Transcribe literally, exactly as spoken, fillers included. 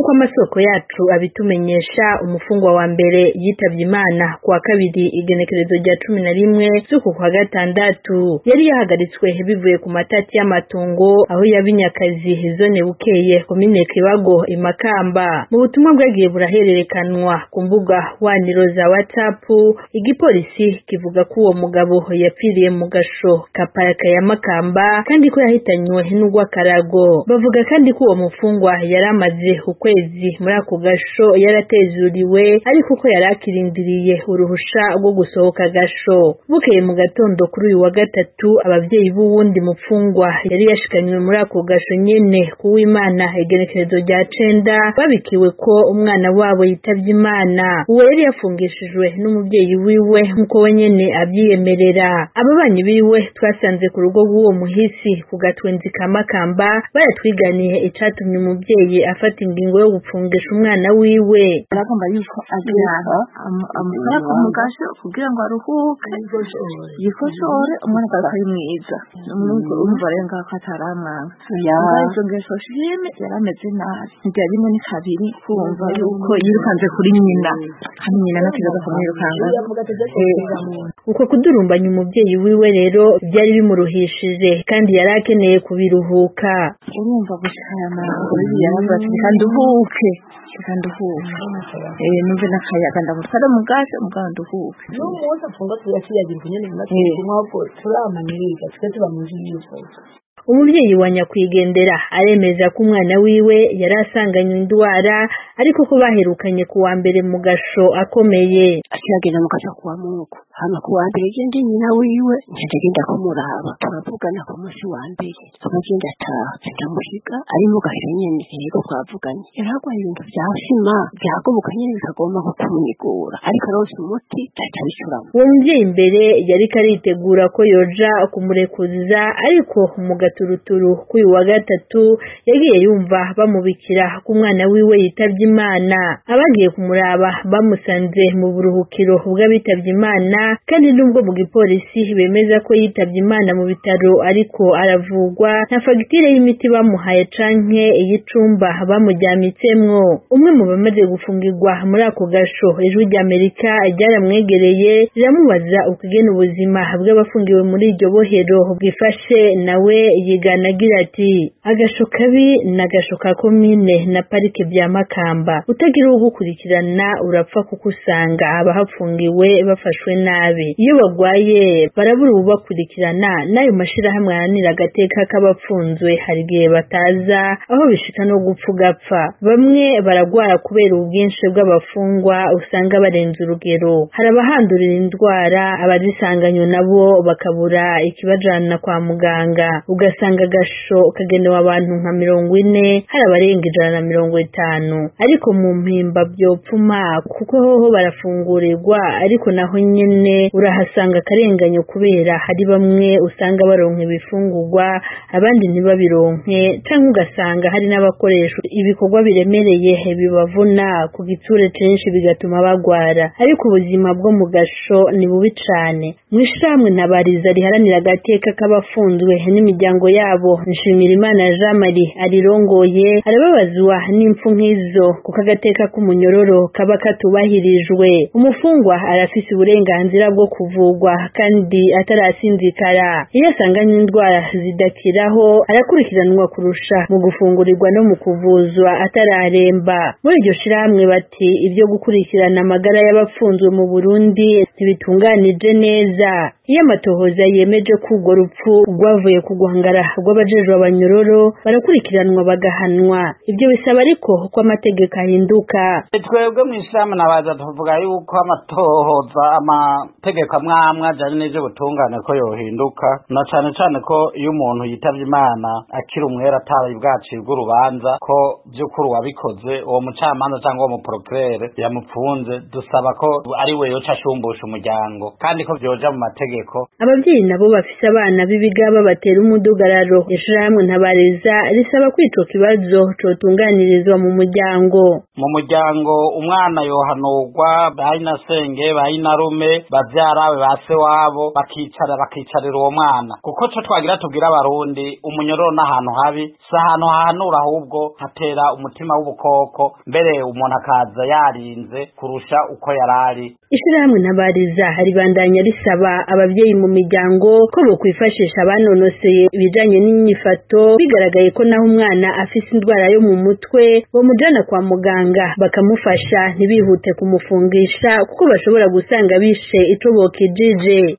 nk'uko amasoko yacu abitumenyesha umufungwa wa mbere yitavye Imana kuwa kabiri igenekerezo rya cumi na rimwe z'uku kwa gatandatu yari yahagaritswe bivuye ku matati y'amatongo aho yabinyakazi zone Bukeye komine Kibago Imakamba. Mu butumwa bwagiye burahererekanwa ku mbuga waniro za WhatsApp, igipolisi kivuga ko uwo mugabo yapfiriye mu gasho kapaka ya Makamba kandi ko yahitanywe n'ugwakarago. Bavuga kandi ko uwo mufungwa yari amaze ukwezi muri ako gasho yaratezuriwe ariko ko yari akirindiriye uruhusha rwo gusohoka gasho. Bukeye mu gatondo kuri uyu wa gatatu abavyeyi b'uwundi mufungwa yari yashikanywe muri ako gasho nyene kuw'Imana igenekerezo rya cenda babikiwe ko umwana wabo yitavye Imana. Uwo yari yafungishijwe n'umuvyeyi wiwe nkuko we nyene abyiyemerera. Ababanyi biwe twasanze ku rugo rw'uwo muhisi ku Gatwenzi ka Makamba baratwiganiye icatumye umuvyeyi afata ingingo yo gupfungisha umwana wiwe. Aragomba yuko agira amukora ku mugasho kugira ngo aruhuke yikoshore umwana akari mwiza umva rero ngako ataramwanga yaje ngeso shime yarameze nabi ntibyari rimwe ni kabiri kumva yuko yirukanze kuri nyina kandi nyina nakizaga kumwirukanga. Uko kudurumbanya umuvyeyi wiwe rero byari bimuruhishije kandi yari akeneye kubiruhuka. Urumva gushana uri yaravuze kandi uhuke kandi uhuke eh numve nakayaga ndagusara mugasho muganda uhuke no muza funga tuyashiyagira nyene mwako turamaniriza twese bamujiye. Umuvyeyi wa nyakwigendera aremeza ko umwana wiwe yari asanganywe indwara ariko ko baherukanye ku wa mbere mu gasho akomeye. Akiyagenda mu gasho kuwa Mungu hama ku wa mbere gende nyina wiwe ngenda kumuraba turavugana ku munsi wa mbere tugenda taha ndamushiga ari mu gasho nyene yego twavuganye yaragwaye ibintu byashima byagoboka nyene bikagomba ko kumwigura ariko rose umuti tatabishura. Uwo muvyeyi imbere yari karitegura ko yoja kumurekuza ariko umuga turuturu kuri wa gatatu yagiye yumva bamubikira ku mwana wiwe yitavye Imana. Abagiye kumuraba bamusanze mu buruhukiro bw'abitavye Imana kandi nubwo mu gipolisi bemeza ko yitavye Imana mu bitaro ariko aravugwa na fagitire y'imiti bamuhaye canke y'icumba bamujyamitsemwo. Umwe mu bamaze gufungirwa muri ako gasho Ijwi ry'Amerika ryaramwegereye riramubaza ukugena ubuzima bw'abafungiwe muri iryo bohero bwifashe nawe yigana agira ati agasho kabi na gasho ka komine na parike bya Makamba utagira ugukurikirana urapfa kuko usanga abahafungiwe bafashwe nabi iyo bagwaye barabura ubakurikirana nayo mashirahamwe aranira agateka k'abapfunzwe hari gihe bataza aho bishika no gupfa gapfa. Bamwe baragwara kubera ubwinshi bw'abafungwa usanga barenze urugero, hari abahandurira indwara abazisanganywe nabo bakabura ikibajana kwa muganga ugasanga gasho kagenewe abantu nka mirongo ine hari abarenga ijana na mirongo itanu ariko mu mpimba byopfuma kuko hoho barafungurirwa ariko naho nyene urahasanga karenganyo kubera hari bamwe usanga baronka ibifungurwa abandi ntibabironke canke ugasanga hari n'abakoresha ibikorwa biremereye bibavuna ku gitsure censhi bigatuma bagwara ariko ubuzima bwo mu gasho ni bubi cane. Mwishamwe ntabariza riharanira agateka k'abafunzwe n'imiryango yabo Nshimirimana Jean Marie arirongoye arababazwa n'impfu nk'izo kuko agateka k'umunyororo kaba katubahirijwe. Umufungwa arafise uburenganzira bwo kuvugwa kandi atarasinzikara. Iyo asanganywe indwara zidakiraho arakurikiranwa kurusha mu gufungurirwa no mu kuvuzwa atararemba. Muri iryo shiramwe bati ibyo gukurikirana amagara y'abafunzwe mu Burundi ntibitunganije neza. Iyo amatohoza yemeje ko urwo rupfu rwavuye ku guhangara rw'abajejwe abanyororo barakurikiranwa bagahanwa. Ibyo bisaba ariko ko amategeko ahinduka. Twebwe mw'ishirahamwe nabaza tuvuga yuko amatohoza amategeko amwamwe ajanye n'ivyo butungane ko yohinduka na cane cane ko iyo umuntu yitavye Imana akiri umwera atari bwacirwa urubanza ko by'ukuri wabikoze uwo mucamanza cyangwa uwo muprocureur yamupfunze dusaba ko ari we yoca ashumbusha umuryango kandi ko byoja mu mategeko. Abavyeyi nabo bafise abana b'ibigaba batera umudugararo. Ishirahamwe ntabariza risaba kw'ico kibazo cotunganirizwa mu muryango. Mu muryango umwana yohanurwa bayinasenge bayinarume bavyarawe base wabo bakicara bakicarira uwo mwana kuko co twagira tubwira abarundi umunyororo n'ahantu habi si ahantu hahanura ahubwo hatera umutima w'ubukoko mbere umuntu akaza yarinze kurusha uko yarari. Ishirahamwe Ntabariza ribandanya risaba abavyeyi mu miryango ko bokwifashisha abanonoseye ibijanye n'inyifato bigaragaye ko naho umwana afise indwara yo mu mutwe bomujana kwa muganga bakamufasha ntibihute kumufungisha kuko bashobora gusanga bishe ico bokijije.